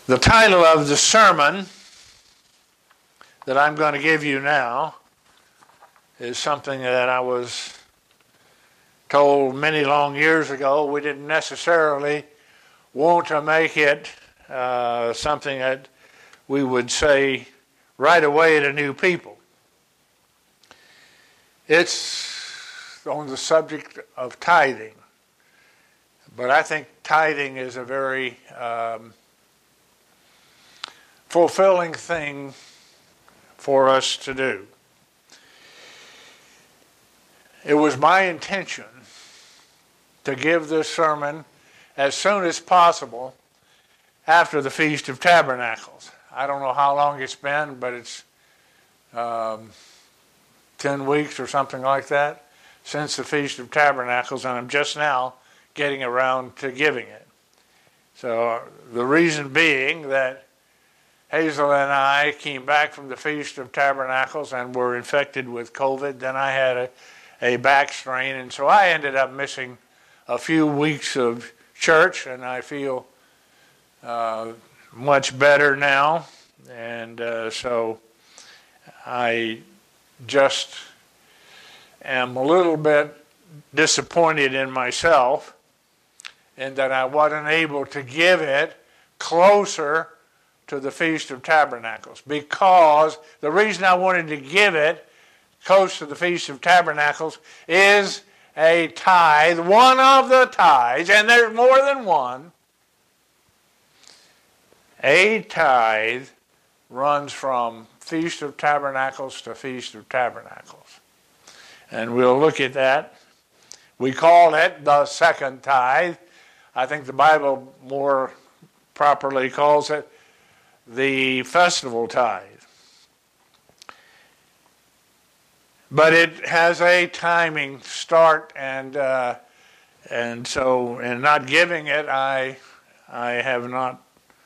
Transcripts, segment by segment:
The title of the sermon that I'm going to give you now is something that I was told many long years ago. We didn't necessarily want to make it something that we would say right away to new people. It's on the subject of tithing. But I think tithing is a very fulfilling thing for us to do. It was my intention to give this sermon as soon as possible after the Feast of Tabernacles. I don't know how long it's been, but it's 10 weeks or something like that since the Feast of Tabernacles, and I'm just now getting around to giving it. So the reason being that Hazel and I came back from the Feast of Tabernacles and were infected with COVID. Then I had a back strain, and so I ended up missing a few weeks of church, and I feel much better now. And so I just am a little bit disappointed in myself in that I wasn't able to give it closer to the Feast of Tabernacles, because the reason I wanted to give it close to the Feast of Tabernacles is a tithe, one of the tithes, and there's more than one. A tithe runs from Feast of Tabernacles to Feast of Tabernacles. And we'll look at that. We call it the second tithe. I think the Bible more properly calls it the festival tithe. But it has a timing start, and so in not giving it, I have not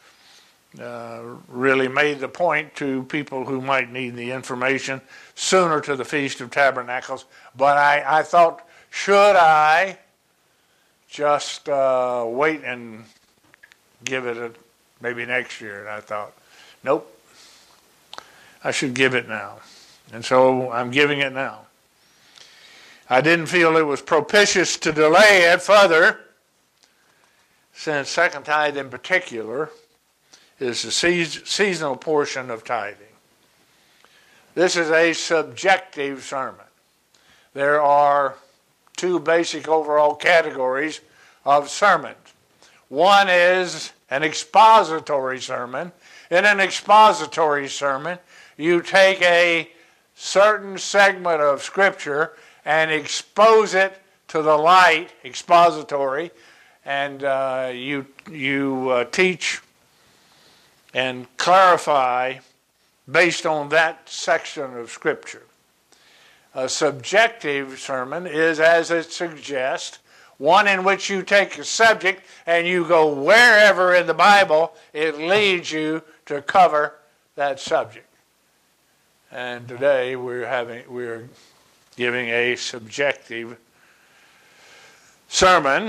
really made the point to people who might need the information sooner to the Feast of Tabernacles. But I thought, should I just wait and give it maybe next year? And I thought, nope, I should give it now. And so I'm giving it now. I didn't feel it was propitious to delay it further, since second tithe in particular is the seasonal portion of tithing. This is a subjective sermon. There are two basic overall categories of sermons. One is an expository sermon. In an expository sermon, you take a certain segment of Scripture and expose it to the light, expository, and you teach and clarify based on that section of Scripture. A subjective sermon is, as it suggests, one in which you take a subject and you go wherever in the Bible it leads you to cover that subject. And today we're giving a subjective sermon,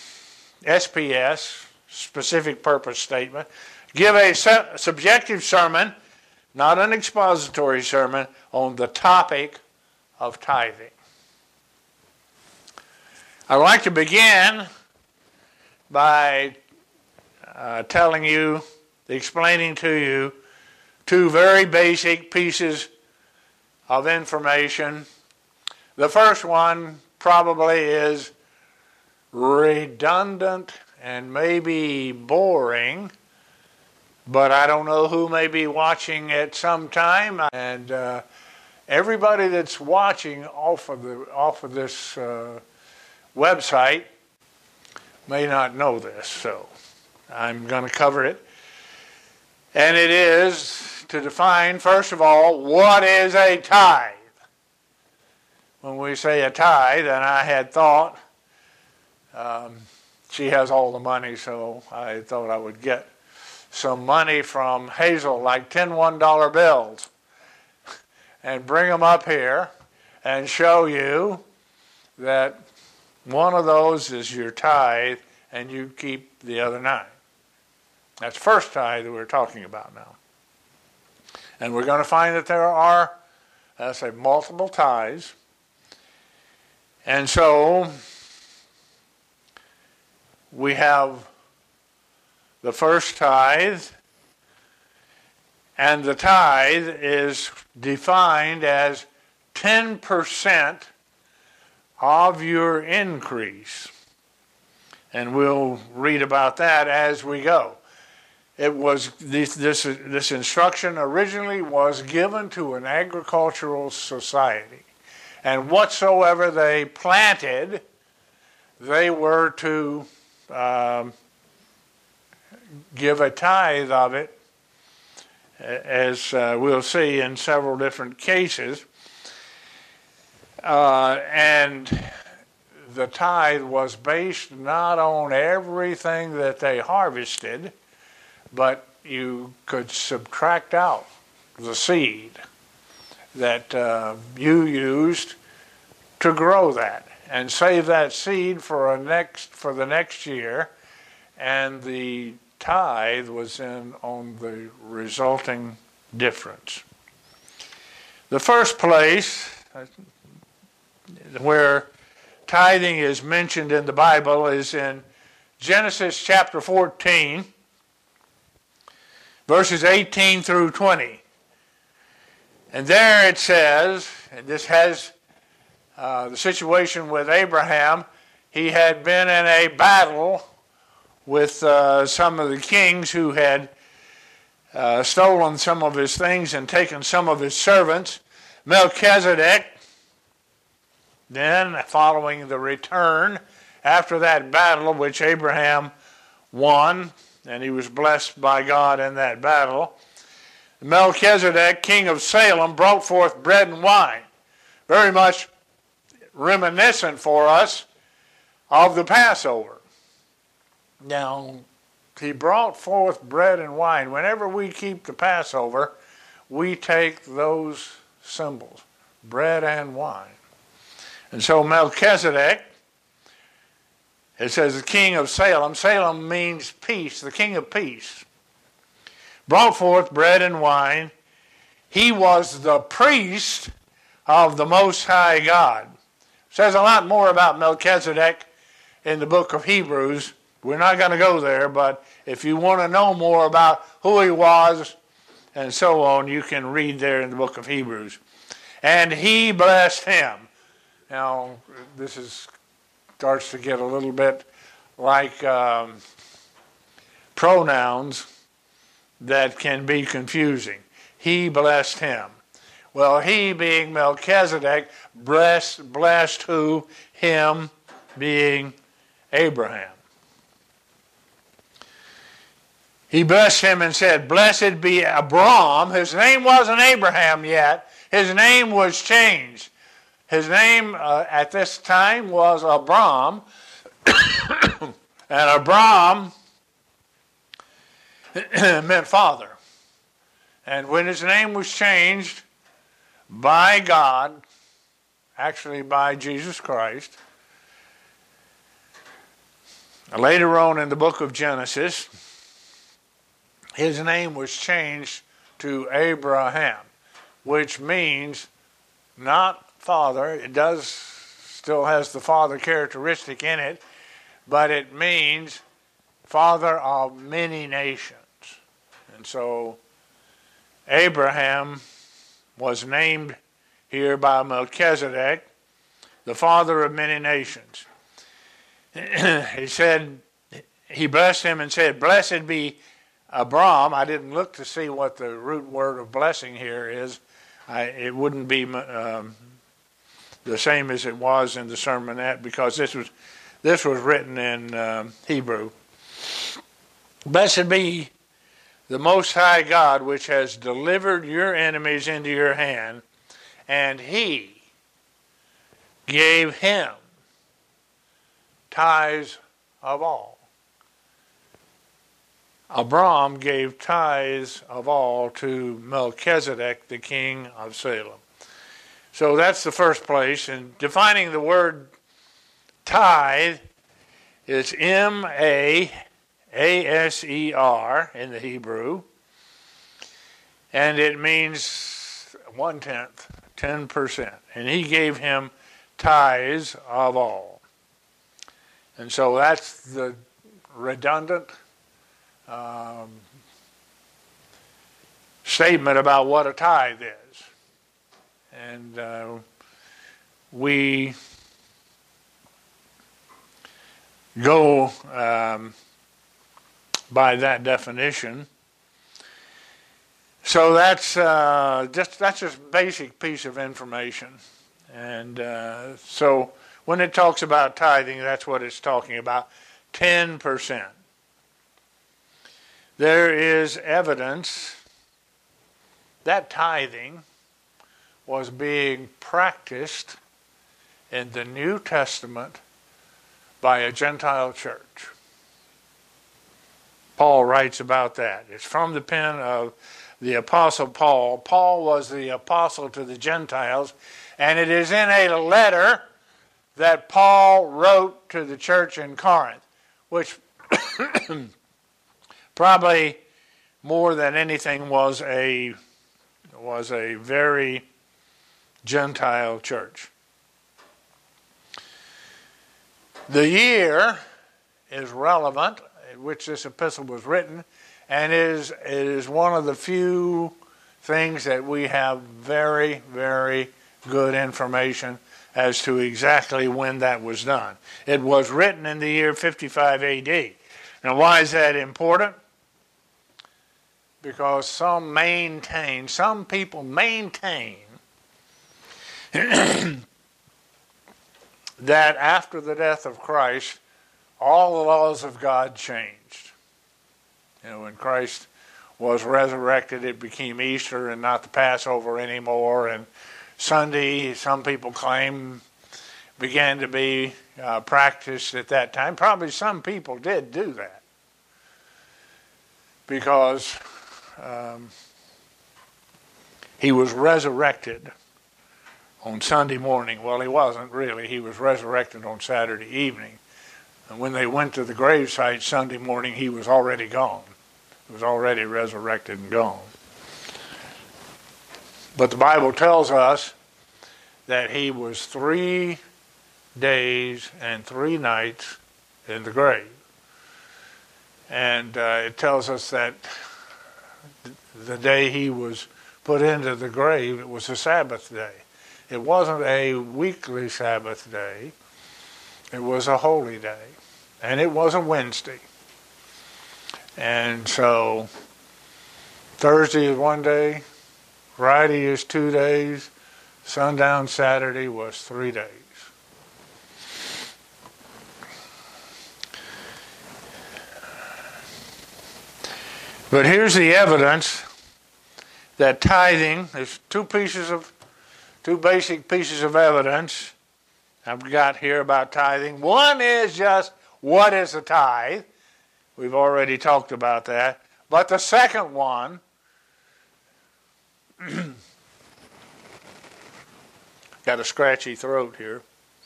SPS, specific purpose statement. Give a subjective sermon, not an expository sermon, on the topic of tithing. I'd like to begin by explaining to you two very basic pieces of information. The first one probably is redundant and maybe boring, but I don't know who may be watching at some time, and everybody that's watching off of this website may not know this, so I'm going to cover it. And it is to define, first of all, what is a tithe? When we say a tithe, and I had thought, she has all the money, so I thought I would get some money from Hazel, like 10 $1 bills, and bring them up here and show you that one of those is your tithe and you keep the other 9. That's first tithe that we're talking about now. And we're going to find that there are, as I say, multiple tithes. And so we have the first tithe, and the tithe is defined as 10% of your increase. And we'll read about that as we go. It was this instruction originally was given to an agricultural society. And whatsoever they planted, they were to give a tithe of it, as we'll see in several different cases. And the tithe was based not on everything that they harvested, but you could subtract out the seed that you used to grow that, and save that seed for the next year, and the tithe was in on the resulting difference. The first place where tithing is mentioned in the Bible is in Genesis chapter 14, verses 18 through 20. And there it says, and this has the situation with Abraham. He had been in a battle with some of the kings who had stolen some of his things and taken some of his servants. Melchizedek, then following the return after that battle, which Abraham won, and he was blessed by God in that battle, Melchizedek, king of Salem, brought forth bread and wine. Very much reminiscent for us of the Passover. Now, he brought forth bread and wine. Whenever we keep the Passover, we take those symbols, bread and wine. And so Melchizedek, it says the king of Salem. Salem means peace, the king of peace. Brought forth bread and wine. He was the priest of the Most High God. Says a lot more about Melchizedek in the book of Hebrews. We're not going to go there, but if you want to know more about who he was and so on, you can read there in the book of Hebrews. And he blessed him. Now, this starts to get a little bit like pronouns that can be confusing. He blessed him. Well, he being Melchizedek blessed who? Him being Abraham. He blessed him and said, "Blessed be Abram." His name wasn't Abraham yet. His name was changed. His name at this time was Abram. And Abram meant father. And when his name was changed by God, actually by Jesus Christ, later on in the book of Genesis, his name was changed to Abraham, which means not father. It still has the father characteristic in it, but it means father of many nations. And so Abraham was named here by Melchizedek, the father of many nations. He said, he blessed him and said, "Blessed be Abram." I didn't look to see what the root word of blessing here is. It wouldn't be the same as it was in the sermonette, because this was written in Hebrew. "Blessed be the Most High God, which has delivered your enemies into your hand, and he gave him tithes of all." Abram gave tithes of all to Melchizedek, the king of Salem. So that's the first place. And defining the word tithe is M-A-L-E A-S-E-R in the Hebrew, and it means 1/10, 10%. And he gave him tithes of all. And so that's the redundant statement about what a tithe is. And we go by that definition. So that's just basic piece of information. And so when it talks about tithing, that's what it's talking about, 10%. There is evidence that tithing was being practiced in the New Testament by a Gentile church. Paul writes about that. It's from the pen of the Apostle Paul. Paul was the apostle to the Gentiles, and it is in a letter that Paul wrote to the church in Corinth, which probably more than anything was a very Gentile church. The year is relevant at which this epistle was written, and it is one of the few things that we have very, very good information as to exactly when that was done. It was written in the year 55 AD. Now, why is that important? Because some people maintain that after the death of Christ, all the laws of God changed. When Christ was resurrected, it became Easter and not the Passover anymore, and Sunday, some people claim, began to be practiced at that time. Probably some people did do that because he was resurrected on Sunday morning. Well, he wasn't really. He was resurrected on Saturday evening. And when they went to the gravesite Sunday morning, he was already gone. He was already resurrected and gone. But the Bible tells us that he was 3 days and 3 nights in the grave. And it tells us that the day he was put into the grave, it was a Sabbath day. It wasn't a weekly Sabbath day. It was a holy day. And it was a Wednesday. And so Thursday is 1 day, Friday is 2 days, sundown Saturday was 3 days. But here's the evidence that tithing, there's two basic pieces of evidence I've got here about tithing. One is just, what is a tithe? We've already talked about that. But the second one, got a scratchy throat here.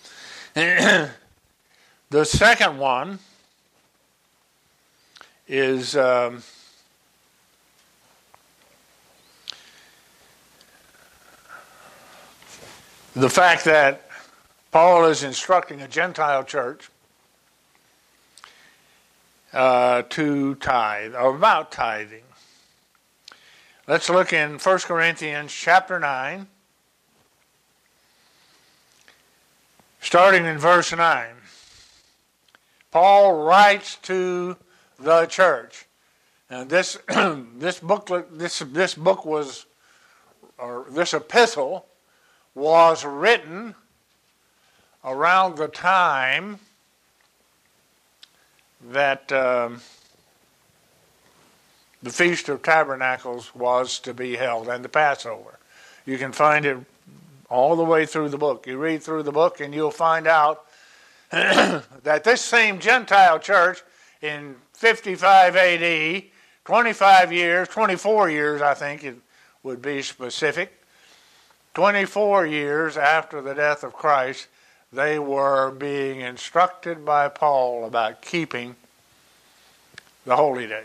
The second one is the fact that Paul is instructing a Gentile church to tithe, or about tithing. Let's look in 1 Corinthians chapter 9, starting in verse 9. Paul writes to the church. Now this epistle was written around the time that the Feast of Tabernacles was to be held, and the Passover. You can find it all the way through the book. You read through the book and you'll find out that this same Gentile church in 55 AD, 24 years I think it would be specific, 24 years after the death of Christ, they were being instructed by Paul about keeping the holy days.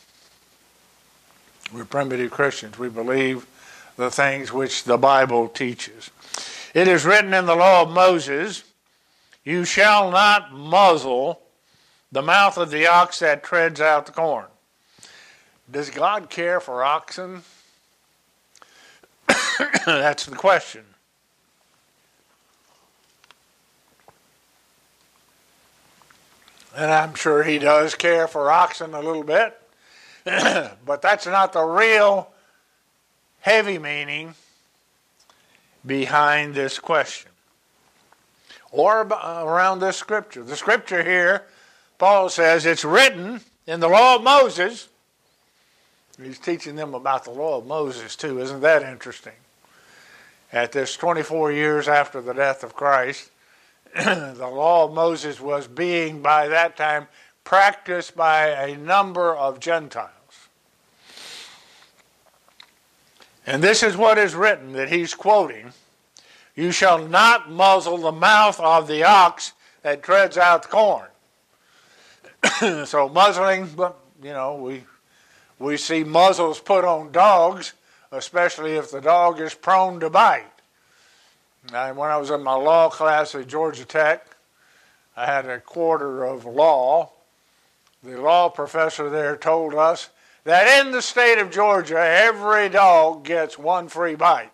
We're primitive Christians. We believe the things which the Bible teaches. It is written in the law of Moses, you shall not muzzle the mouth of the ox that treads out the corn. Does God care for oxen? That's the question. And I'm sure he does care for oxen a little bit. But that's not the real heavy meaning behind this question. Or around this scripture. The scripture here, Paul says, it's written in the law of Moses. He's teaching them about the law of Moses too. Isn't that interesting? At this 24 years after the death of Christ, the law of Moses was being, by that time, practiced by a number of Gentiles. And this is what is written that he's quoting. You shall not muzzle the mouth of the ox that treads out the corn. So muzzling, we see muzzles put on dogs, especially if the dog is prone to bite. Now, when I was in my law class at Georgia Tech, I had a quarter of law. The law professor there told us that in the state of Georgia, every dog gets one free bite.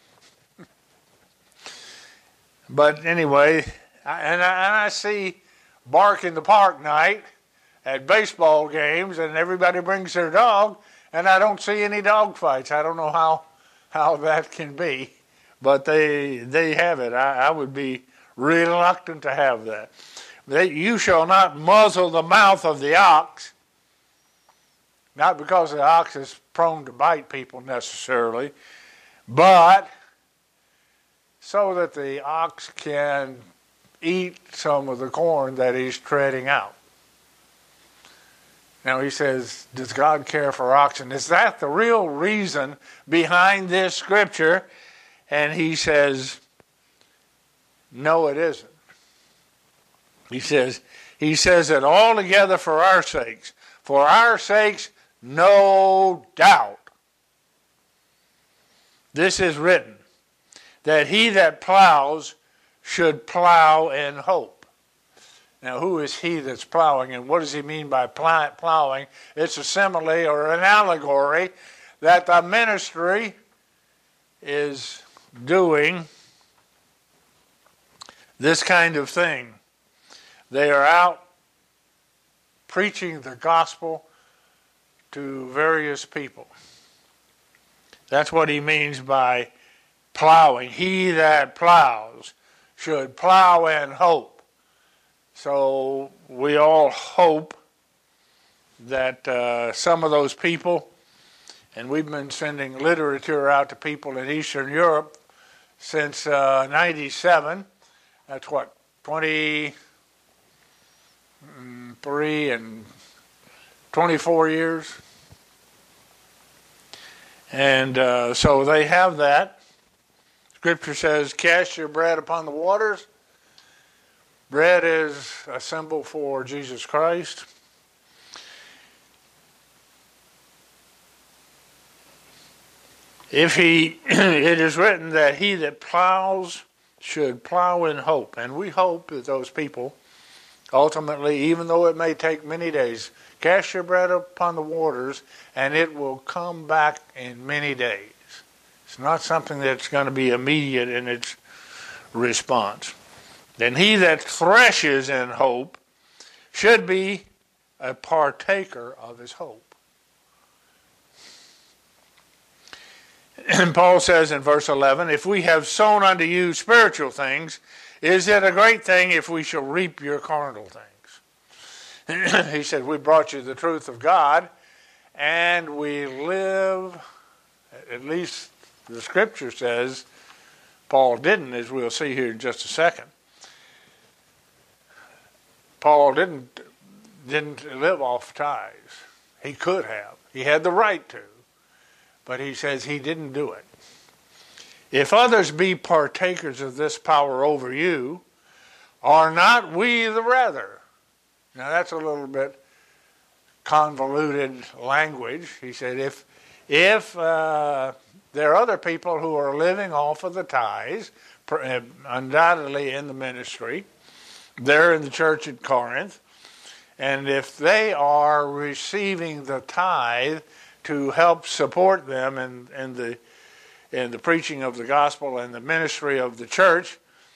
But anyway, I see bark in the park night at baseball games, and everybody brings their dog, and I don't see any dog fights. I don't know how that can be, but they have it. I would be reluctant to have that. You shall not muzzle the mouth of the ox, not because the ox is prone to bite people necessarily, but so that the ox can eat some of the corn that he's treading out. Now he says, does God care for oxen? Is that the real reason behind this scripture? And he says, no, it isn't. He says it altogether for our sakes. For our sakes, no doubt. This is written, that he that plows should plow in hope. Now, who is he that's plowing, and what does he mean by plowing? It's a simile or an allegory that the ministry is doing this kind of thing. They are out preaching the gospel to various people. That's what he means by plowing. He that plows should plow in hope. So we all hope that some of those people, and we've been sending literature out to people in Eastern Europe since 97. That's what, 23 and 24 years. And so they have that. Scripture says, cast your bread upon the waters. Bread is a symbol for Jesus Christ. It is written that he that plows should plow in hope. And we hope that those people, ultimately, even though it may take many days, cast your bread upon the waters, and it will come back in many days. It's not something that's going to be immediate in its response. Then he that threshes in hope should be a partaker of his hope. And Paul says in verse 11, if we have sown unto you spiritual things, is it a great thing if we shall reap your carnal things? He said, we brought you the truth of God, and we live, at least the scripture says, Paul didn't, as we'll see here in just a second. Paul didn't live off tithes. He could have. He had the right to. But he says he didn't do it. If others be partakers of this power over you, are not we the rather? Now that's a little bit convoluted language. He said, if there are other people who are living off of the tithes, undoubtedly in the ministry, they're in the church at Corinth, and if they are receiving the tithe to help support them in the preaching of the gospel and the ministry of the church,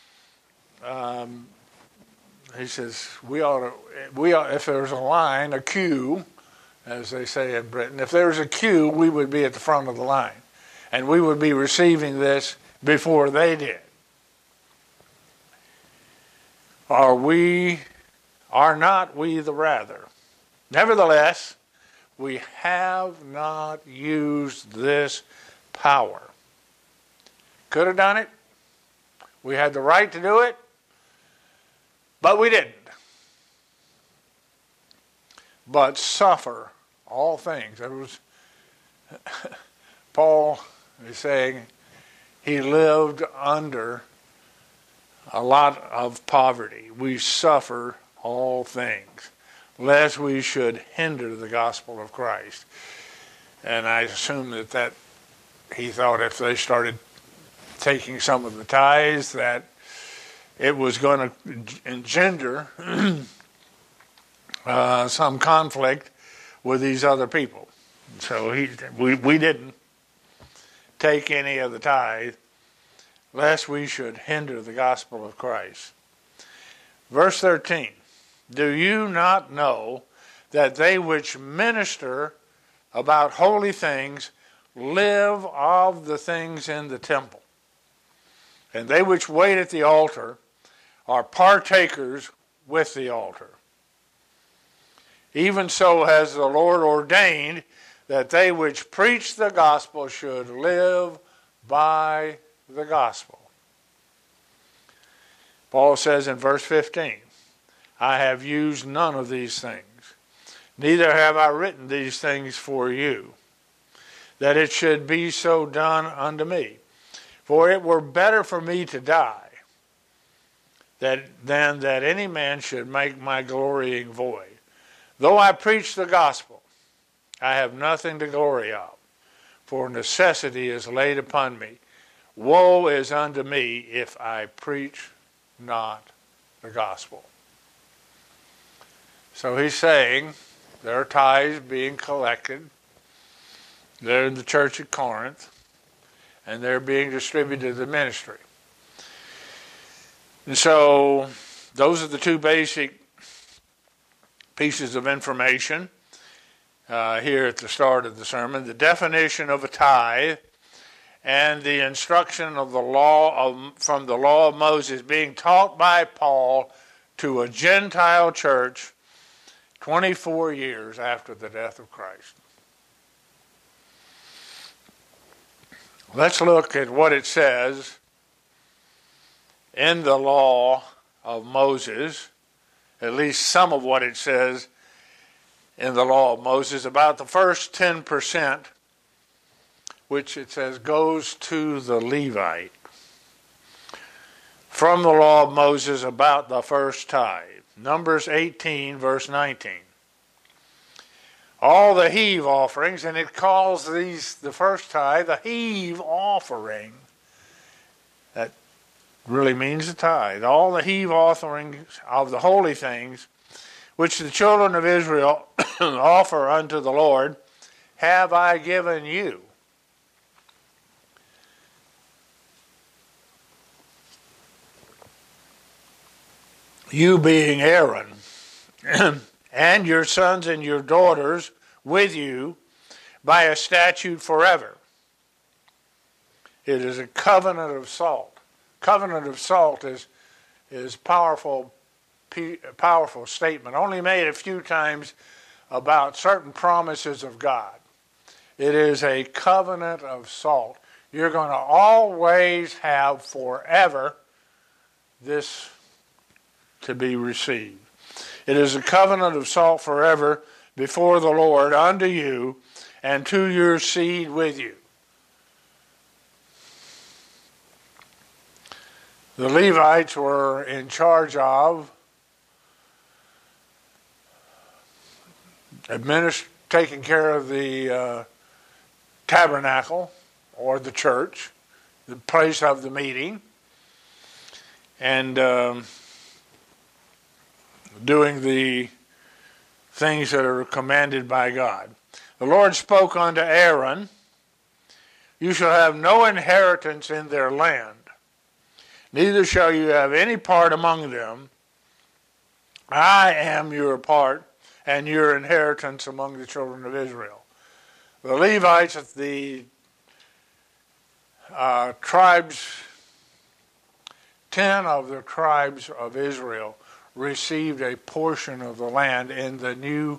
he says we ought. If there's a line, a queue, as they say in Britain, if there's a queue, we would be at the front of the line, and we would be receiving this before they did. Are not we the rather? Nevertheless, we have not used this power. Could have done it. We had the right to do it, but we didn't. But suffer all things. That was Paul is saying he lived under a lot of poverty. We suffer all things, lest we should hinder the gospel of Christ. And I assume that he thought if they started taking some of the tithes, that it was going to engender some conflict with these other people. So we didn't take any of the tithe, lest we should hinder the gospel of Christ. Verse 13, do you not know that they which minister about holy things live of the things in the temple? And they which wait at the altar are partakers with the altar. Even so has the Lord ordained that they which preach the gospel should live by the gospel. Paul says in verse 15, I have used none of these things, neither have I written these things for you, that it should be so done unto me. For it were better for me to die than that any man should make my glorying void. Though I preach the gospel, I have nothing to glory of, for necessity is laid upon me. Woe is unto me if I preach not the gospel. So he's saying there are tithes being collected. They're in the church at Corinth, and they're being distributed to the ministry. And so those are the two basic pieces of information here at the start of the sermon. The definition of a tithe and the instruction of the law from the law of Moses being taught by Paul to a Gentile church 24 years after the death of Christ. Let's look at what it says in the law of Moses, at least some of what it says in the law of Moses about the first 10%, which it says goes to the Levite. From the law of Moses about the first tithe. Numbers 18, verse 19. All the heave offerings, and it calls the first tithe a heave offering. That really means the tithe. All the heave offerings of the holy things, which the children of Israel offer unto the Lord, have I given you. You being Aaron, and your sons and your daughters with you by a statute forever. It is a covenant of salt. Covenant of salt is powerful statement, only made a few times about certain promises of God. It is a covenant of salt. You're going to always have forever this to be received. It is a covenant of salt forever before the Lord unto you and to your seed with you. The Levites were in charge of taking care of the tabernacle or the church, the place of the meeting, and doing the things that are commanded by God. The Lord spoke unto Aaron, "You shall have no inheritance in their land, neither shall you have any part among them. I am your part and your inheritance among the children of Israel." The Levites, the tribes, 10 of the tribes of Israel received a portion of the land in the new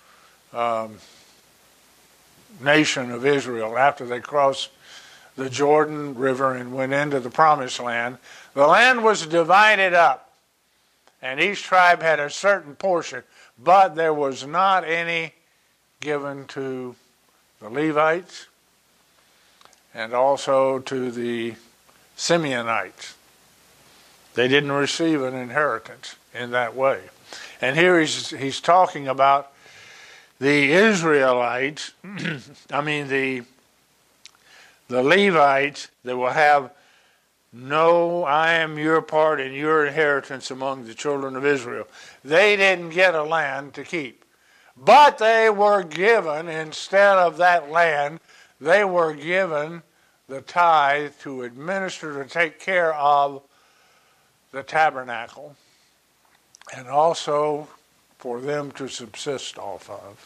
nation of Israel after they crossed the Jordan River and went into the Promised Land. The land was divided up, and each tribe had a certain portion, but there was not any given to the Levites and also to the Simeonites. They didn't receive an inheritance in that way. And here he's talking about the Israelites, the Levites that will have no, I am your part and your inheritance among the children of Israel. They didn't get a land to keep. But they were given, instead of that land, they were given the tithe to administer, to take care of the tabernacle, and also for them to subsist off of.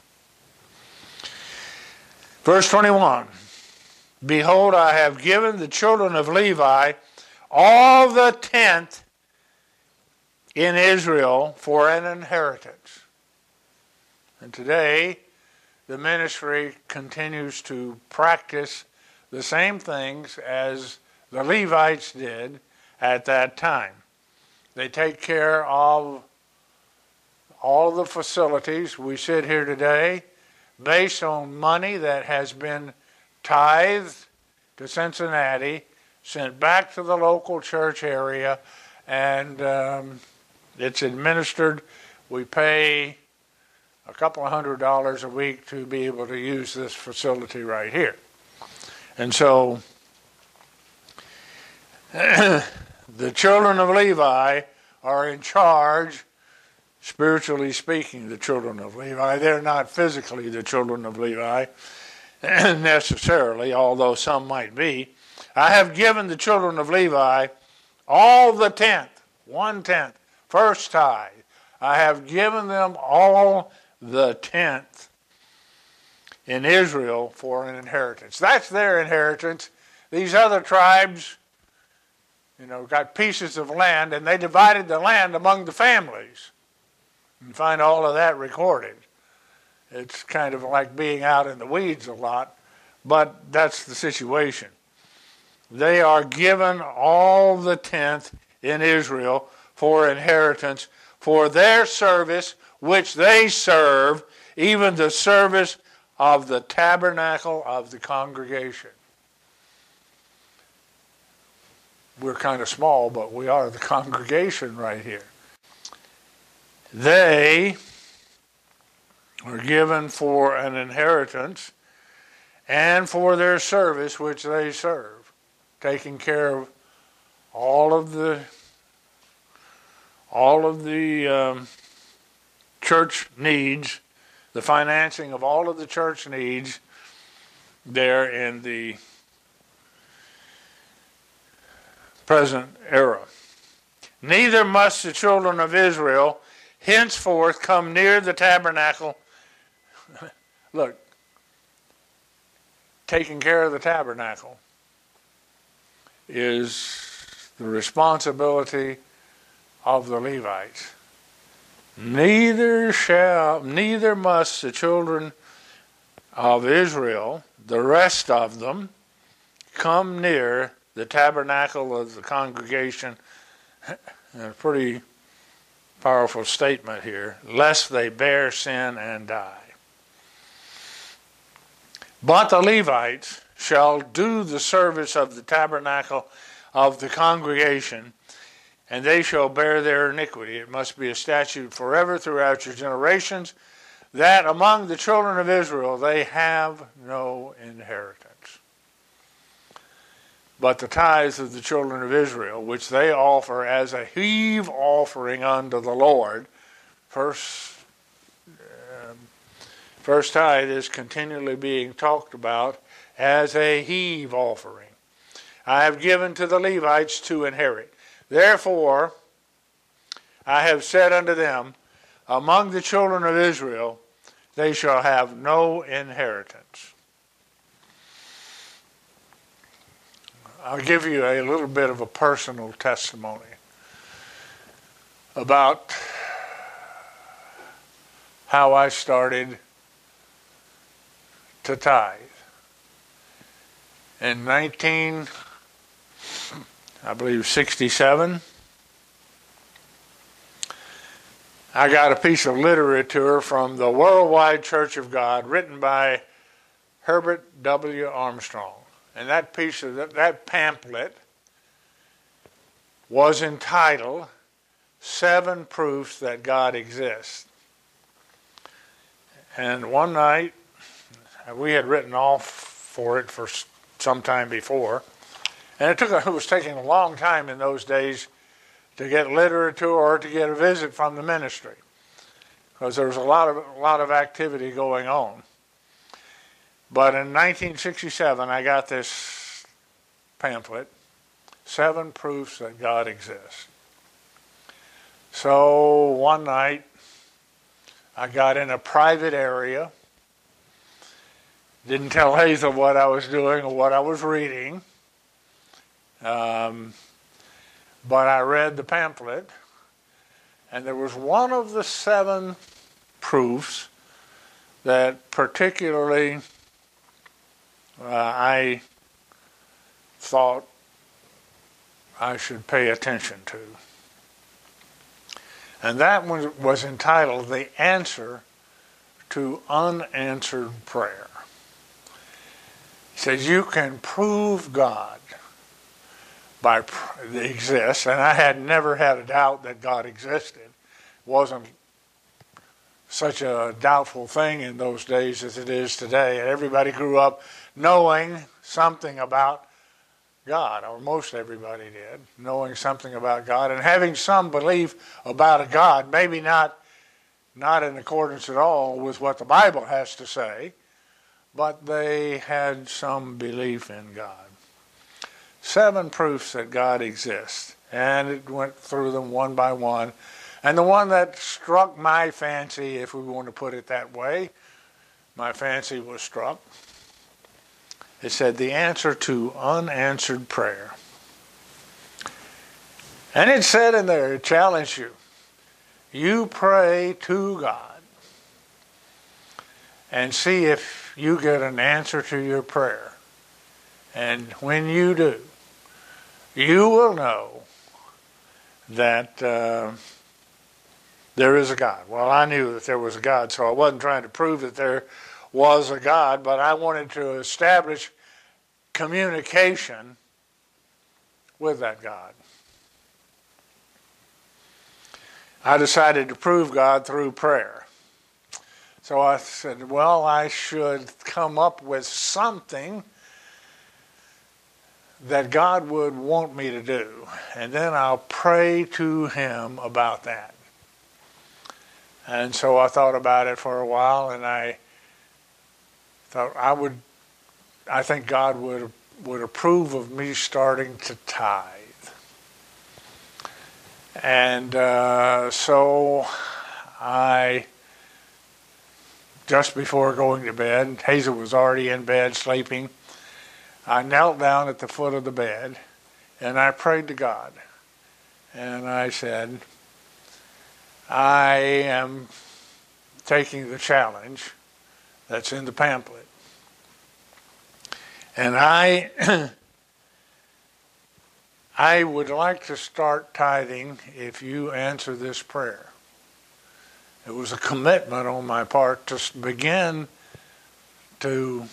Verse 21, "Behold, I have given the children of Levi all the tenth in Israel for an inheritance." And today, the ministry continues to practice the same things as the Levites did at that time. They take care of all the facilities. We sit here today based on money that has been tithed to Cincinnati, sent back to the local church area, and it's administered. We pay a couple of $100 a week to be able to use this facility right here. And so the children of Levi are in charge, spiritually speaking, the children of Levi. They're not physically the children of Levi necessarily, although some might be. "I have given the children of Levi all the tenth," 1/10, first tithe. "I have given them all the tenth in Israel for an inheritance." That's their inheritance. These other tribes, got pieces of land, and they divided the land among the families. You find all of that recorded. It's kind of like being out in the weeds a lot, but that's the situation. They are given all the tenth in Israel for inheritance, for their service which they serve, even the service of the tabernacle of the congregation. We're kind of small, but we are the congregation right here. They are given for an inheritance and for their service which they serve, taking care of all of the church needs, the financing of all of the church needs there in the present era. "Neither must the children of Israel henceforth come near the tabernacle." Look, taking care of the tabernacle is the responsibility of the Levites. Neither must the children of Israel, the rest of them, come near the tabernacle of the congregation. A pretty powerful statement here. "Lest they bear sin and die. But the Levites shall do the service of the tabernacle of the congregation, and they shall bear their iniquity. It must be a statute forever throughout your generations. that among the children of Israel they have no inheritance, but the tithes of the children of Israel, which they offer as a heave offering unto the Lord. First tithe is continually being talked about as a heave offering. I have given to the Levites to inherit. Therefore, I have said unto them, among the children of Israel, they shall have no inheritance. I'll give you a little bit of a personal testimony about how I started to tithe. In 1967, I got a piece of literature from the Worldwide Church of God written by Herbert W. Armstrong. And that piece of that pamphlet was entitled 7 Proofs That God Exists. And one night, we had written off for it for some time before, and it was taking a long time in those days to get literature or to get a visit from the ministry, because there was a lot of activity going on. But in 1967, I got this pamphlet, 7 Proofs That God Exists. So one night, I got in a private area, didn't tell Hazel what I was doing or what I was reading, but I read the pamphlet, and there was one of the 7 proofs that particularly I thought I should pay attention to. And that one was entitled The Answer to Unanswered Prayer. He says, you can prove God exists, and I had never had a doubt that God existed. It wasn't such a doubtful thing in those days as it is today. And everybody grew up knowing something about God, or most everybody did, knowing something about God and having some belief about a God, maybe not in accordance at all with what the Bible has to say, but they had some belief in God. 7 proofs that God exists. And it went through them one by one. And the one that struck my fancy, if we want to put it that way, my fancy was struck. It said, the answer to unanswered prayer. And it said in there, it challenged you. You pray to God and see if you get an answer to your prayer. And when you do, you will know that there is a God. Well, I knew that there was a God, so I wasn't trying to prove that there was a God, but I wanted to establish communication with that God. I decided to prove God through prayer. So I said, well, I should come up with something that God would want me to do, and then I'll pray to Him about that. And so I thought about it for a while, and I thought I think God would approve of me starting to tithe. And so I, just before going to bed, Hazel was already in bed sleeping, I knelt down at the foot of the bed and I prayed to God. And I said, I am taking the challenge that's in the pamphlet. And I would like to start tithing if you answer this prayer. It was a commitment on my part to begin to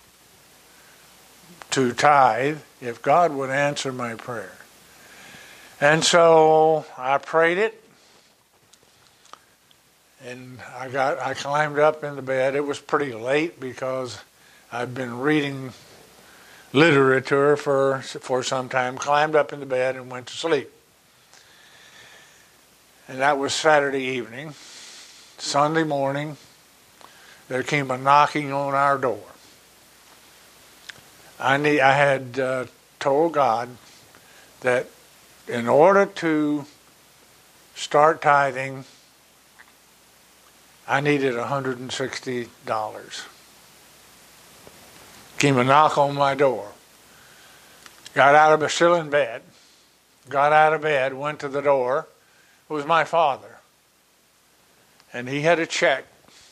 tithe if God would answer my prayer. And so I prayed it, And I climbed up in the bed. It was pretty late because I'd been reading literature for some time. Climbed up in the bed and went to sleep. And that was Saturday evening. Sunday morning, there came a knocking on our door. I had told God that in order to start tithing, I needed $160. Came a knock on my door. Still in bed. Got out of bed, went to the door. It was my father. And he had a check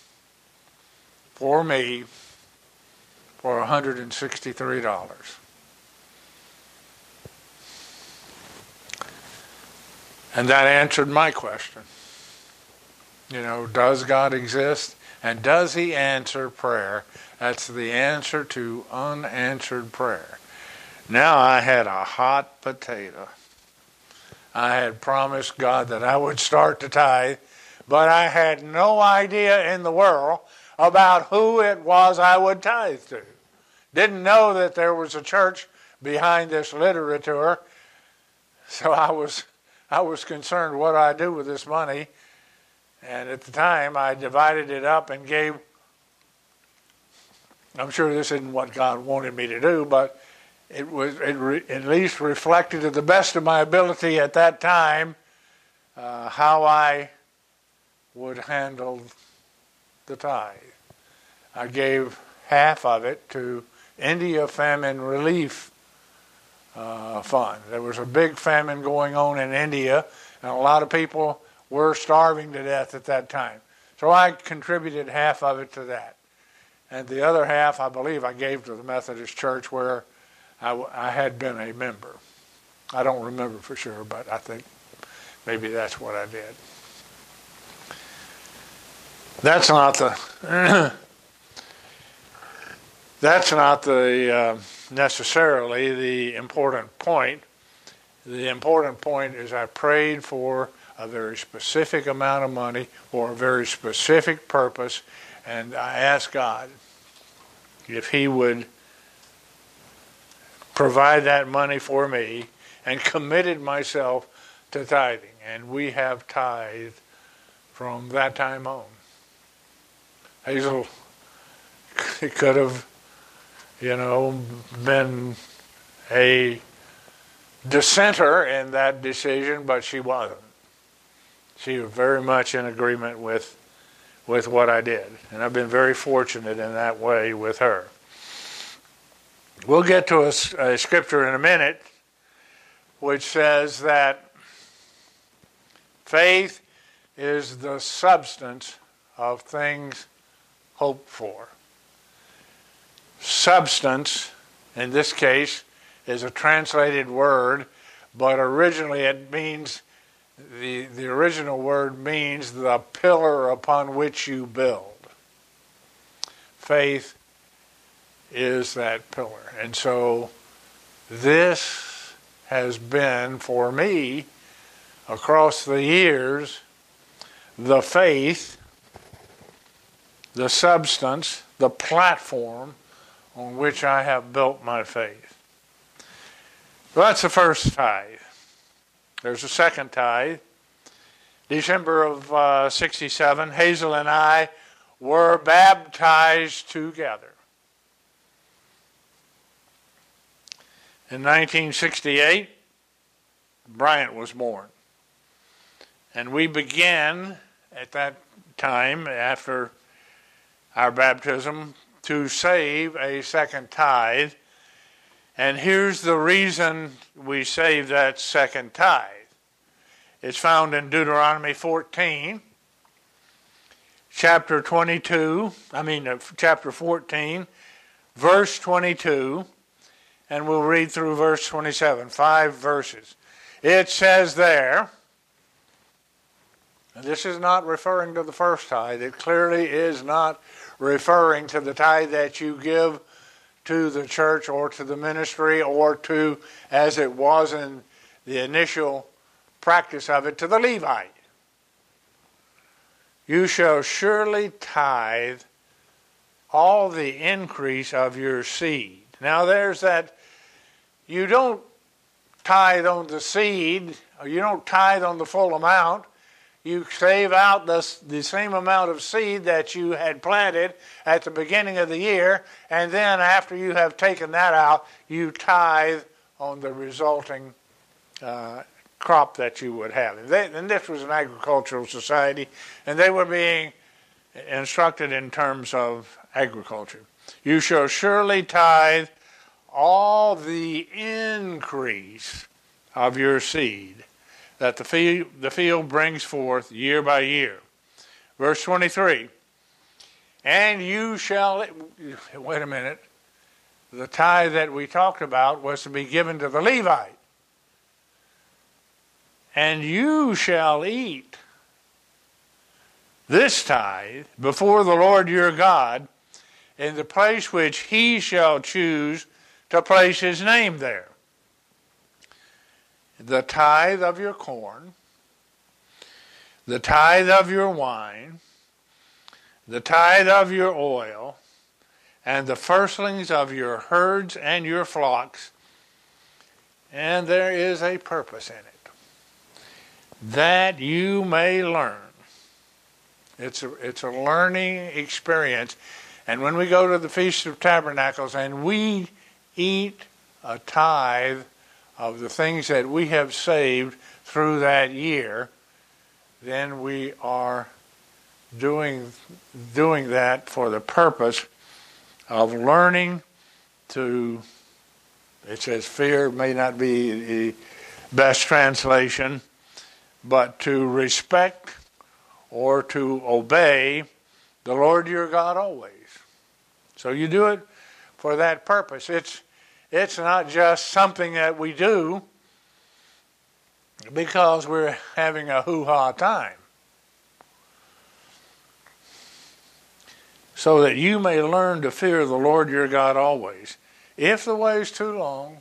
for me for $163. And that answered my question. Does God exist? And does he answer prayer? That's the answer to unanswered prayer. Now I had a hot potato. I had promised God that I would start to tithe, but I had no idea in the world about who it was I would tithe to. Didn't know that there was a church behind this literature, so I was concerned what I do with this money. And at the time, I divided it up and gave, I'm sure this isn't what God wanted me to do, but it at least reflected to the best of my ability at that time how I would handle the tithe. I gave half of it to India Famine Relief Fund. There was a big famine going on in India, and a lot of people were starving to death at that time. So I contributed half of it to that. And the other half, I believe, I gave to the Methodist Church where I had been a member. I don't remember for sure, but I think maybe that's what I did. That's not the necessarily the important point. The important point is I prayed for a very specific amount of money for a very specific purpose, and I asked God if he would provide that money for me, and committed myself to tithing. And we have tithed from that time on. Hazel, it could have, been a dissenter in that decision, but she wasn't. She was very much in agreement with what I did. And I've been very fortunate in that way with her. We'll get to a scripture in a minute which says that faith is the substance of things hoped for. Substance, in this case, is a translated word, but originally it means, the original word means the pillar upon which you build. Faith is that pillar. And so this has been, for me, across the years, the faith, the substance, the platform on which I have built my faith. Well, that's the first tithe. There's a second tithe. December of 67, Hazel and I were baptized together. In 1968, Bryant was born. And we began at that time, after our baptism, to save a second tithe. And here's the reason we save that second tithe. It's found in Deuteronomy 14, chapter 14, verse 22, and we'll read through verse 27, 5 verses. It says there, and this is not referring to the first tithe. It clearly is not referring to the tithe that you give to the church or to the ministry or to, as it was in the initial practice of it, to the Levite. you shall surely tithe all the increase of your seed. Now there's that, you don't tithe on the seed, or you don't tithe on the full amount. You save out the same amount of seed that you had planted at the beginning of the year, and then after you have taken that out, you tithe on the resulting crop that you would have. And this was an agricultural society, and they were being instructed in terms of agriculture. You shall surely tithe all the increase of your seed that the field brings forth year by year. Verse 23, and you shall, wait a minute, the tithe that we talked about was to be given to the Levite. And you shall eat this tithe before the Lord your God in the place which he shall choose to place his name there. The tithe of your corn, the tithe of your wine, the tithe of your oil, and the firstlings of your herds and your flocks. And there is a purpose in it, that you may learn. It's a learning experience. And when we go to the Feast of Tabernacles and we eat a tithe of the things that we have saved through that year, then we are doing that for the purpose of learning to, it says fear may not be the best translation, but to respect or to obey the Lord your God always. So you do it for that purpose. It's not just something that we do because we're having a hoo-ha time. So that you may learn to fear the Lord your God always. If the way is too long,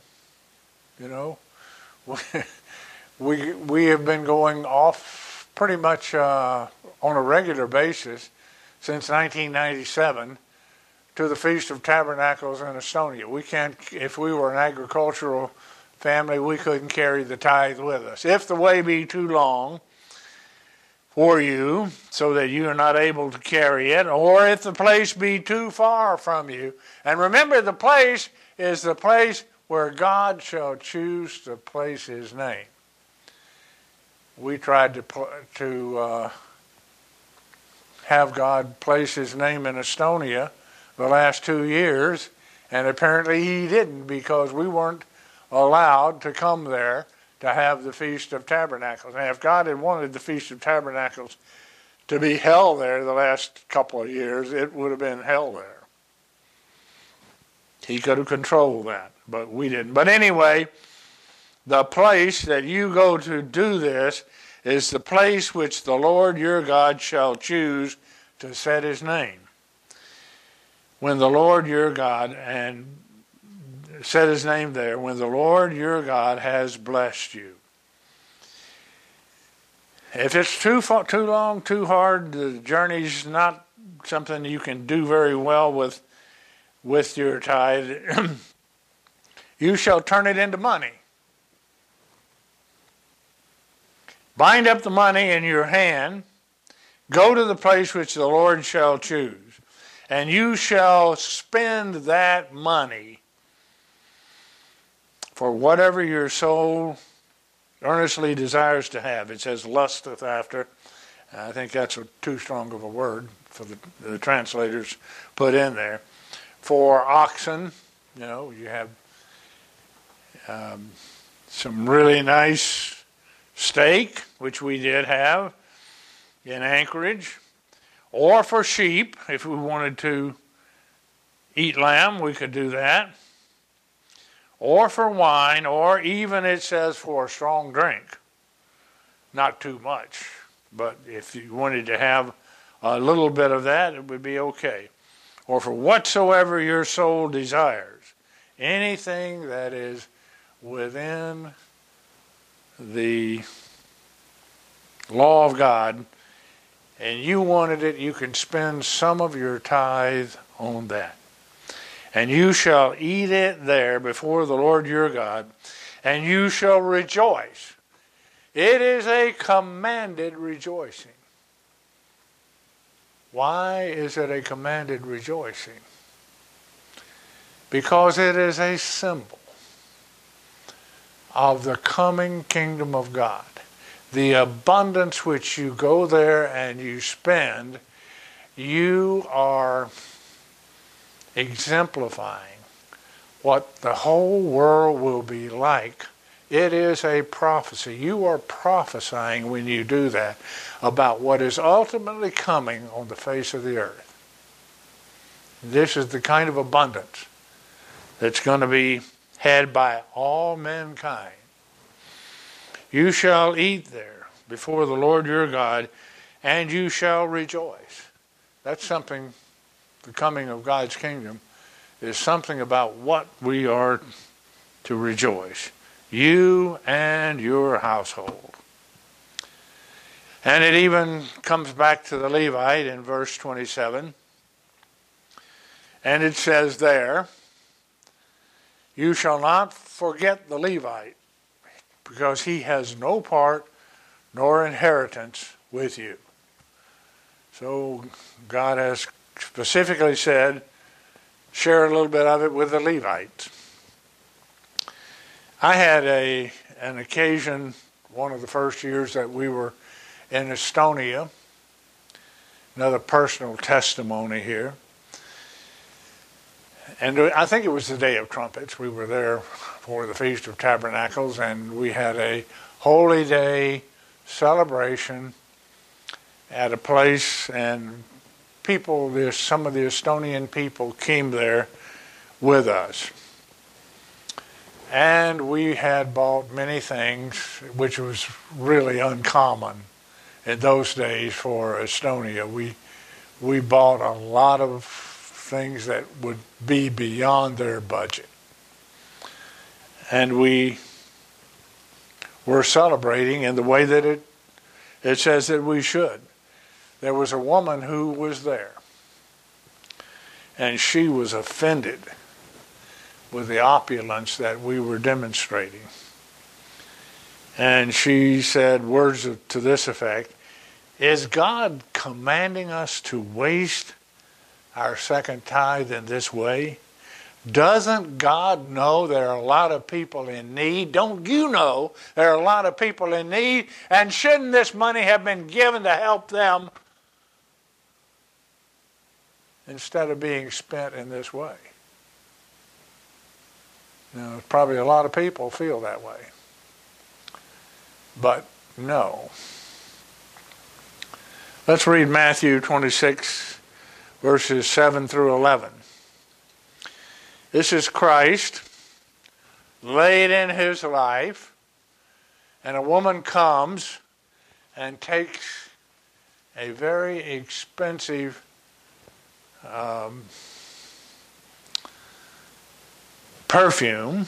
we have been going off pretty much on a regular basis since 1997 to the Feast of Tabernacles in Estonia. We can't, if we were an agricultural family, we couldn't carry the tithe with us. If the way be too long for you, so that you are not able to carry it, or if the place be too far from you. And remember, the place is the place where God shall choose to place his name. We tried to have God place his name in Estonia the last 2 years, and apparently he didn't, because we weren't allowed to come there to have the Feast of Tabernacles. And if God had wanted the Feast of Tabernacles to be held there the last couple of years, it would have been held there. He could have controlled that, but we didn't. But anyway, the place that you go to do this is the place which the Lord your God shall choose to set his name. When the Lord your God, and set his name there, when the Lord your God has blessed you. If it's too long, too hard, the journey's not something you can do very well with your tithe, you shall turn it into money. Bind up the money in your hand, go to the place which the Lord shall choose, and you shall spend that money for whatever your soul earnestly desires to have. It says lusteth after. I think that's too strong of a word for the translators put in there. For oxen, you have some really nice steak, which we did have in Anchorage. Or for sheep, if we wanted to eat lamb, we could do that. Or for wine, or even it says for a strong drink. Not too much, but if you wanted to have a little bit of that, it would be okay. Or for whatsoever your soul desires. Anything that is within the law of God. and you wanted it, you can spend some of your tithe on that. And you shall eat it there before the Lord your God, and you shall rejoice. It is a commanded rejoicing. Why is it a commanded rejoicing? Because it is a symbol of the coming kingdom of God. The abundance which you go there and you spend, you are exemplifying what the whole world will be like. It is a prophecy. You are prophesying when you do that about what is ultimately coming on the face of the earth. This is the kind of abundance that's going to be had by all mankind. You shall eat there before the Lord your God, and you shall rejoice. That's something, the coming of God's kingdom is something about what we are to rejoice. You and your household. And it even comes back to the Levite in verse 27. And it says there, you shall not forget the Levite, because he has no part nor inheritance with you. So God has specifically said, share a little bit of it with the Levites. I had an occasion, one of the first years that we were in Estonia, another personal testimony here. And I think it was the Day of Trumpets. We were there for the Feast of Tabernacles, and we had a Holy Day celebration at a place, and people, some of the Estonian people came there with us. And we had bought many things, which was really uncommon in those days for Estonia. We bought a lot of things that would be beyond their budget. And we were celebrating in the way that it says that we should. There was a woman who was there, and she was offended with the opulence that we were demonstrating. And she said words to this effect, is God commanding us to waste our second tithe in this way? Doesn't God know there are a lot of people in need? Don't you know there are a lot of people in need? And shouldn't this money have been given to help them instead of being spent in this way? Now, probably a lot of people feel that way. But no. Let's read Matthew 26, verses 7 through 11. This is Christ laid in his life, and a woman comes and takes a very expensive perfume,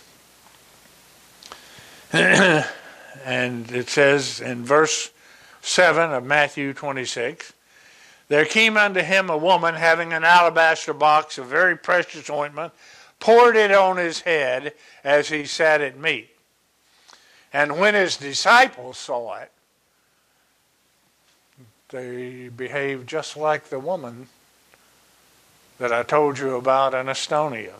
and it says in verse 7 of Matthew 26, there came unto him a woman having an alabaster box of very precious ointment, poured it on his head as he sat at meat. And when his disciples saw it, they behaved just like the woman that I told you about in Estonia.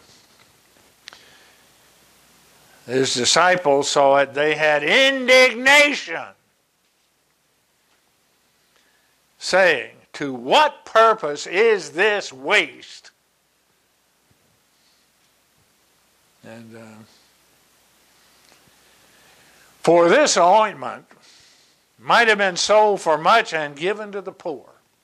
His disciples saw it, they had indignation, saying, to what purpose is this waste? And for this ointment might have been sold for much and given to the poor.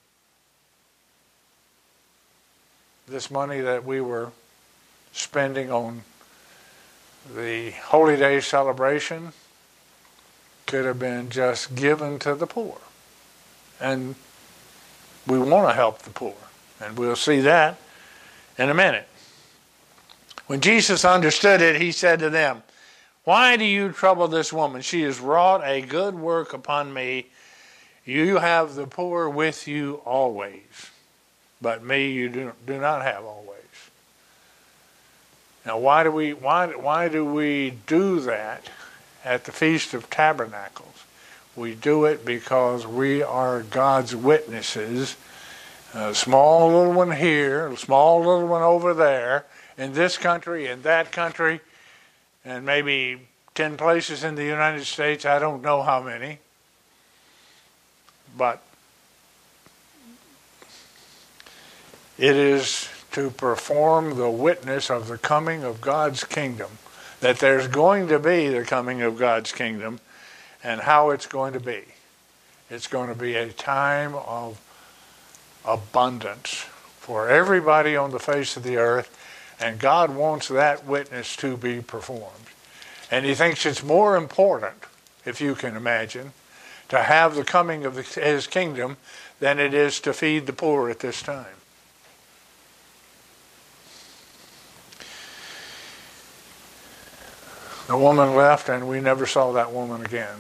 This money that we were spending on the Holy Day celebration could have been just given to the poor. And we want to help the poor. And we'll see that in a minute. When Jesus understood it, he said to them, why do you trouble this woman? She has wrought a good work upon me. You have the poor with you always, but me you do not have always. Now, why do we do that at the Feast of Tabernacles? We do it because we are God's witnesses. A small little one here, a small little one over there, in this country, in that country, and maybe 10 places in the United States. I don't know how many. But it is to perform the witness of the coming of God's kingdom, that there's going to be the coming of God's kingdom, and how it's going to be. It's going to be a time of abundance for everybody on the face of the earth, and God wants that witness to be performed. And he thinks it's more important, if you can imagine, to have the coming of his kingdom than it is to feed the poor at this time. The woman left, and we never saw that woman again.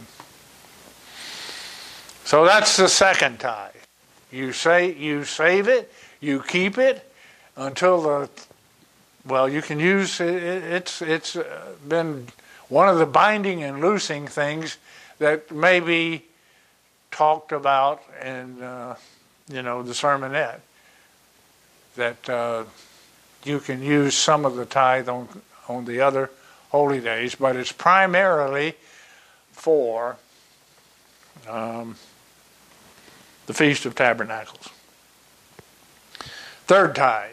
So that's the second tithe. You save it, you keep it until you can use it. It's been one of the binding and loosing things that may be talked about in the sermonette. That you can use some of the tithe on the other holy days, but it's primarily for the Feast of Tabernacles. Third tithe.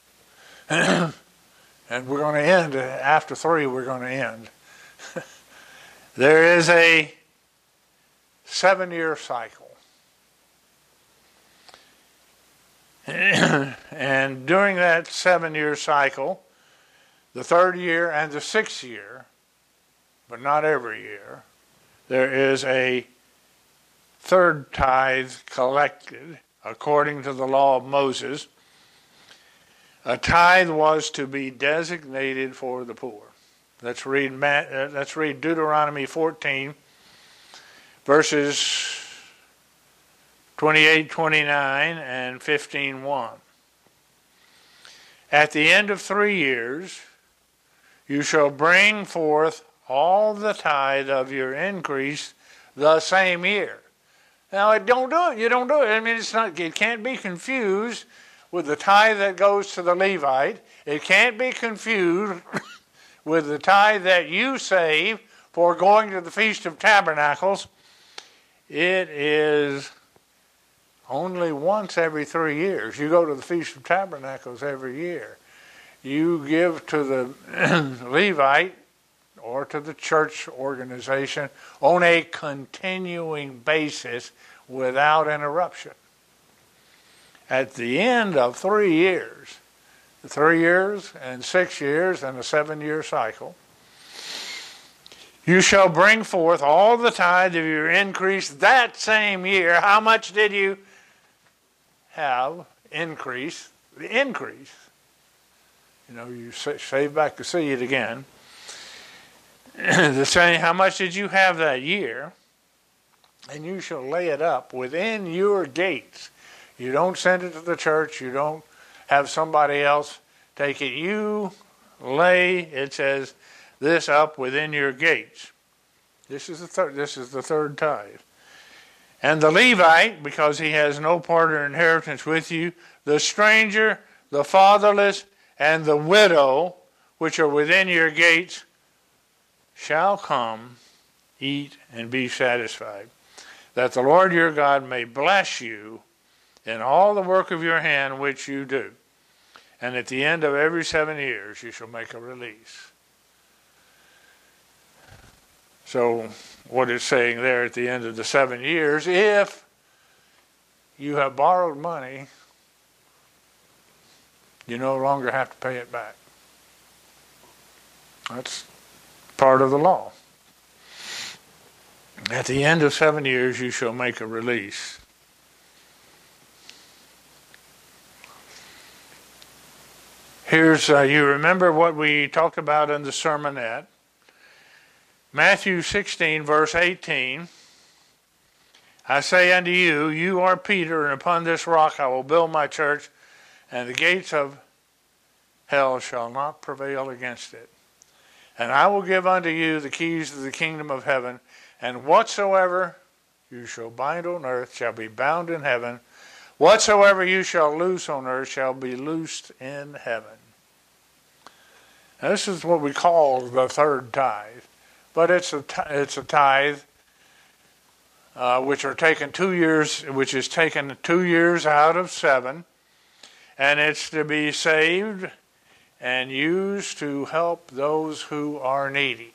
And we're going to end, after 3 we're going to end. There is a 7-year cycle. And during that 7-year cycle, the 3rd year and the 6th year, but not every year, there is a 3rd tithe collected according to the law of Moses. A tithe was to be designated for the poor. Let's read Deuteronomy 14, verses 28, 29, and 15:1. At the end of 3 years, you shall bring forth all the tithe of your increase the same year. Now, don't do it. You don't do it. I mean, it can't be confused with the tithe that goes to the Levite. It can't be confused with the tithe that you save for going to the Feast of Tabernacles. It is only once every 3 years. You go to the Feast of Tabernacles every year. You give to the Levite or to the church organization on a continuing basis without interruption. At the end of 3 years, 3 years and 6 years and a 7-year cycle, you shall bring forth all the tithe of your increase that same year. How much did you have increase? The increase. You save back to see it again. The same, how much did you have that year? And you shall lay it up within your gates. You don't send it to the church. You don't have somebody else take it. You lay, it says, this up within your gates. This is the third tithe. And the Levite, because he has no part or inheritance with you, the stranger, the fatherless, and the widow, which are within your gates, shall come, eat, and be satisfied, that the Lord your God may bless you in all the work of your hand which you do. And at the end of every 7 years you shall make a release. So what it's saying there, at the end of the 7 years, if you have borrowed money, you no longer have to pay it back. That's part of the law. At the end of 7 years, you shall make a release. Here's, you remember what we talked about in the sermonette. Matthew 16, verse 18. I say unto you, you are Peter, and upon this rock I will build my church, and the gates of hell shall not prevail against it. And I will give unto you the keys of the kingdom of heaven, and whatsoever you shall bind on earth shall be bound in heaven. Whatsoever you shall loose on earth shall be loosed in heaven. Now, this is what we call the third tithe. But it's a tithe which is taken 2 years out of 7. And it's to be saved and used to help those who are needy.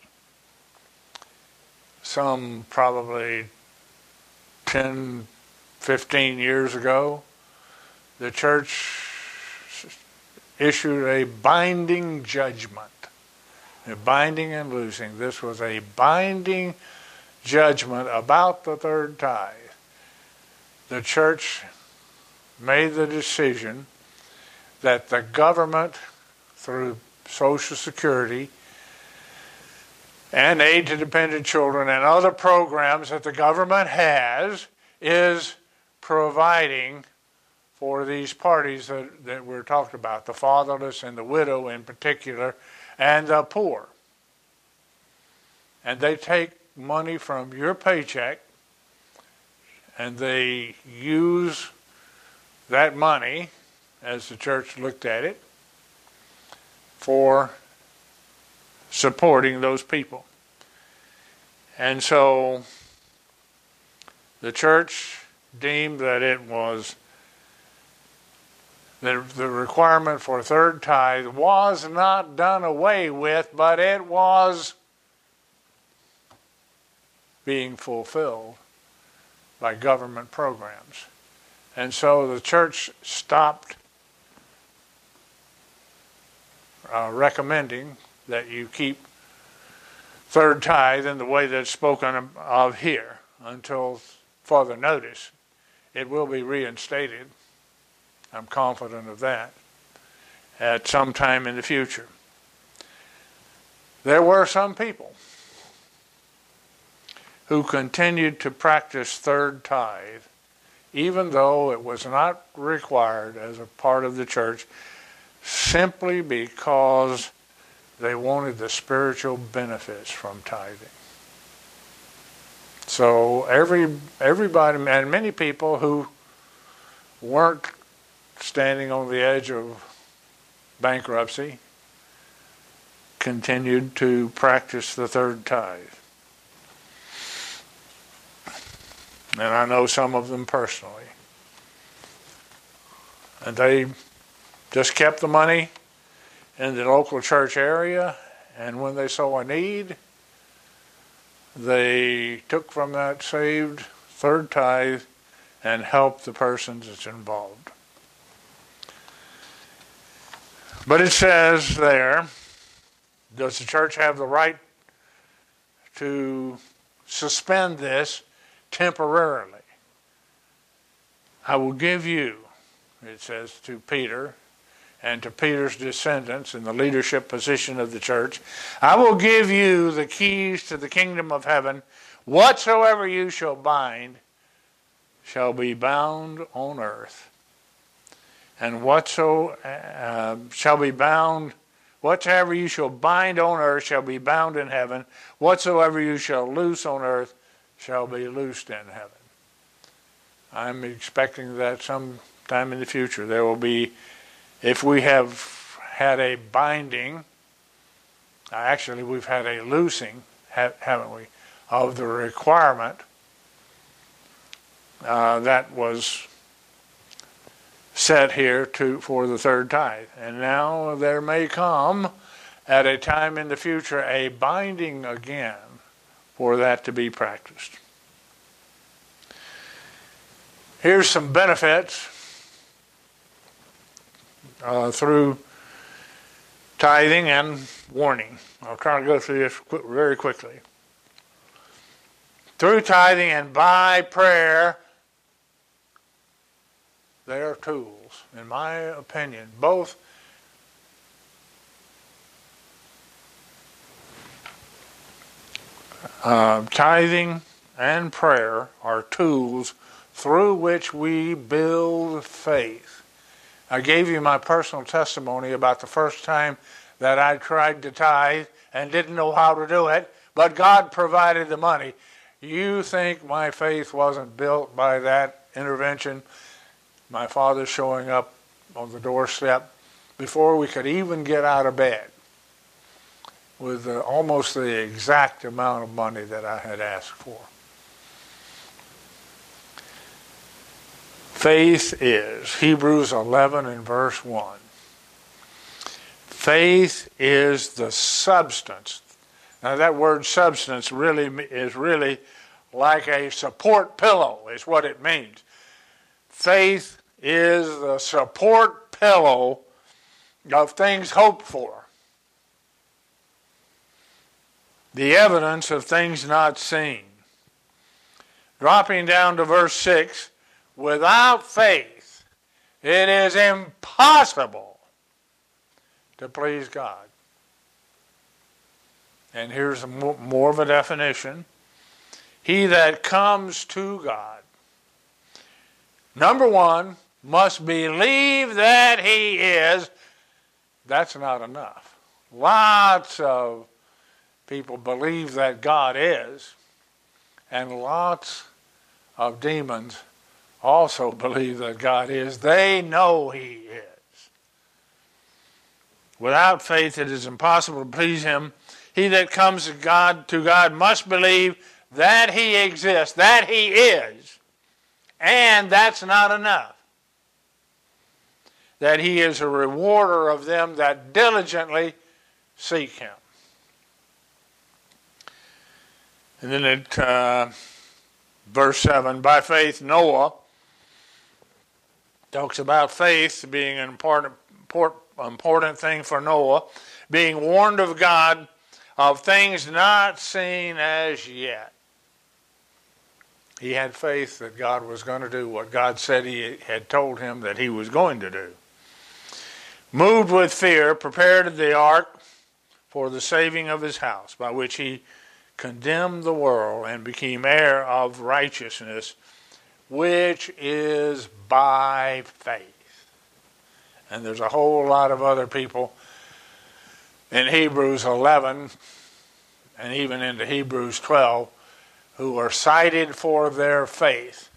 Some probably 10, 15 years ago, the church issued a binding judgment. A binding and loosing. This was a binding judgment about the third tithe. The church made the decision that the government, through Social Security and aid to dependent children and other programs that the government has, is providing for these parties that we're talking about, the fatherless and the widow in particular, and the poor. And they take money from your paycheck and they use that money, as the church looked at it, for supporting those people. And so the church deemed that it was the requirement for a third tithe was not done away with, but it was being fulfilled by government programs. And so the church stopped recommending that you keep third tithe in the way that's spoken of here until further notice. It will be reinstated. I'm confident of that at some time in the future. There were some people who continued to practice third tithe, even though it was not required as a part of the church, simply because they wanted the spiritual benefits from tithing. So everybody, and many people who weren't standing on the edge of bankruptcy, continued to practice the third tithe. And I know some of them personally. And they just kept the money in the local church area, and when they saw a need, they took from that saved third tithe and helped the persons that's involved. But it says there, does the church have the right to suspend this temporarily? I will give you, it says to Peter and to Peter's descendants in the leadership position of the church, I will give you the keys to the kingdom of heaven. Whatsoever you shall bind shall be bound on earth. And whatsoever you shall bind on earth shall be bound in heaven. Whatsoever you shall loose on earth shall be loosed in heaven. I'm expecting that sometime in the future there will be, if we have had a binding, actually we've had a loosing, haven't we, of the requirement that was set here for the third tithe. And now there may come at a time in the future a binding again for that to be practiced. Here's some benefits through tithing and warning. I'll try to go through this very quickly. Through tithing and by prayer, they are tools, in my opinion. Both tithing and prayer are tools through which we build faith. I gave you my personal testimony about the first time that I tried to tithe and didn't know how to do it, but God provided the money. You think my faith wasn't built by that intervention? My father showing up on the doorstep before we could even get out of bed with almost the exact amount of money that I had asked for. Faith is, Hebrews 11 and verse 1. Faith is the substance. Now that word substance is really like a support pillow, is what it means. Faith is the support pillow of things hoped for. The evidence of things not seen. Dropping down to verse 6, without faith, it is impossible to please God. And here's more of a definition. He that comes to God, number one, must believe that he is. That's not enough. Lots of people believe that God is, and lots of demons also believe that God is. They know he is. Without faith it is impossible to please him. He that comes to God must believe that he exists, that he is, and that's not enough. That he is a rewarder of them that diligently seek him. And then at verse 7, by faith Noah talks about faith being an important thing for Noah, being warned of God of things not seen as yet. He had faith that God was going to do what God said he had told him that he was going to do. Moved with fear, prepared the ark for the saving of his house, by which he condemned the world and became heir of righteousness, which is by faith. And there's a whole lot of other people in Hebrews 11 and even into Hebrews 12 who are cited for their faith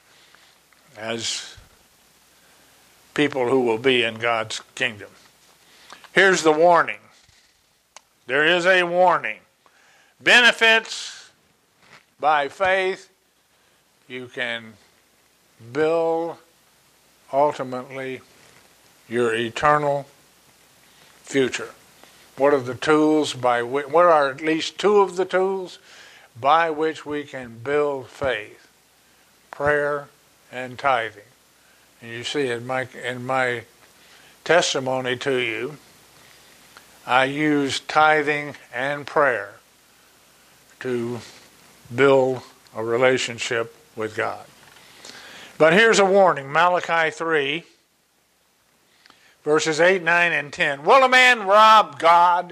as people who will be in God's kingdom. Here's the warning. There is a warning. Benefits by faith. You can build ultimately your eternal future. What are the tools what are at least two of the tools by which we can build faith? Prayer and tithing. And you see in my testimony to you, I use tithing and prayer to build a relationship with God. But here's a warning, Malachi 3, verses 8, 9, and 10. Will a man rob God?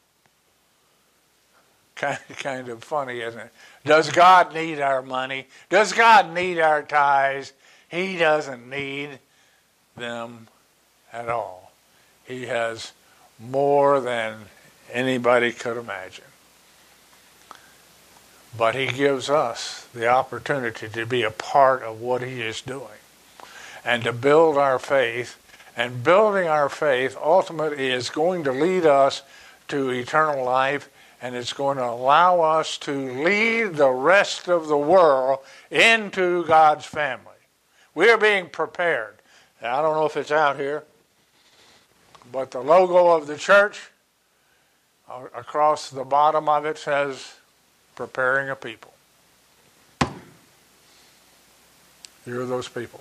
Kind of funny, isn't it? Does God need our money? Does God need our tithes? He doesn't need them at all. He has more than anybody could imagine. But he gives us the opportunity to be a part of what he is doing and to build our faith. And building our faith ultimately is going to lead us to eternal life, and it's going to allow us to lead the rest of the world into God's family. We are being prepared. I don't know if it's out here, but the logo of the church across the bottom of it says, preparing a people. You're those people.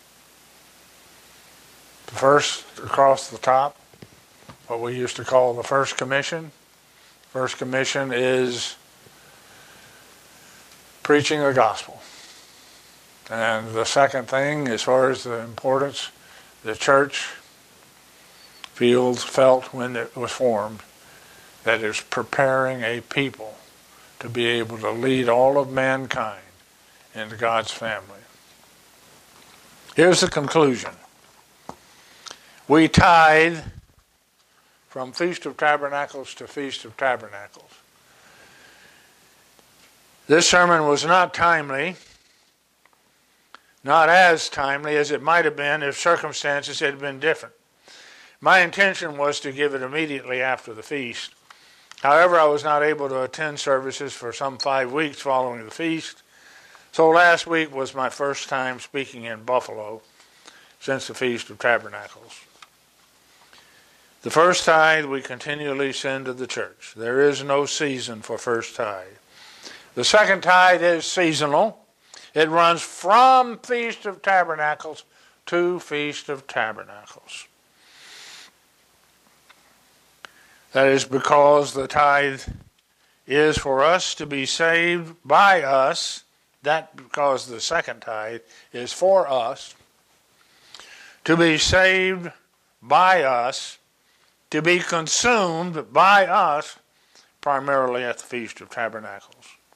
First, across the top, what we used to call the First Commission. First Commission is preaching the gospel. And the second thing, as far as the importance, the church felt when it was formed, that is preparing a people to be able to lead all of mankind into God's family. Here's the conclusion. We tithe from Feast of Tabernacles to Feast of Tabernacles. This sermon was not timely, not as timely as it might have been if circumstances had been different. My intention was to give it immediately after the feast. However, I was not able to attend services for some 5 weeks following the feast, so last week was my first time speaking in Buffalo since the Feast of Tabernacles. The first tithe we continually send to the church. There is no season for first tithe. The second tithe is seasonal. It runs from Feast of Tabernacles to Feast of Tabernacles. That is because the tithe is for us to be saved by us. That because the second tithe is for us to be saved by us, to be consumed by us, primarily at the Feast of Tabernacles.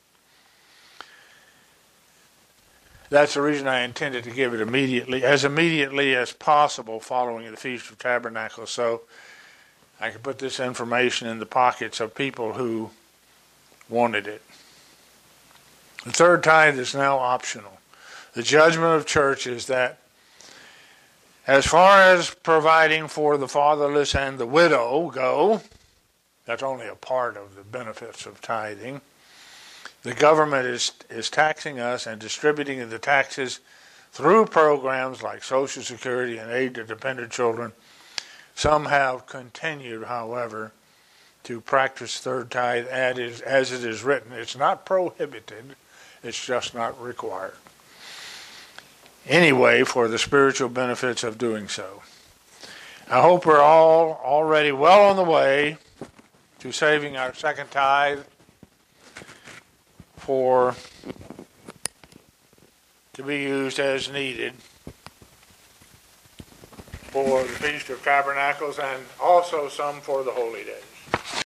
That's the reason I intended to give it immediately as possible following the Feast of Tabernacles, so I could put this information in the pockets of people who wanted it. The third tithe is now optional. The judgment of church is that as far as providing for the fatherless and the widow go, that's only a part of the benefits of tithing. The government is taxing us and distributing the taxes through programs like Social Security and aid to dependent children. Some have continued, however, to practice third tithe as it is written. It's not prohibited, it's just not required. Anyway, for the spiritual benefits of doing so. I hope we're all already well on the way to saving our second tithe to be used as needed for the Feast of Tabernacles and also some for the holy days.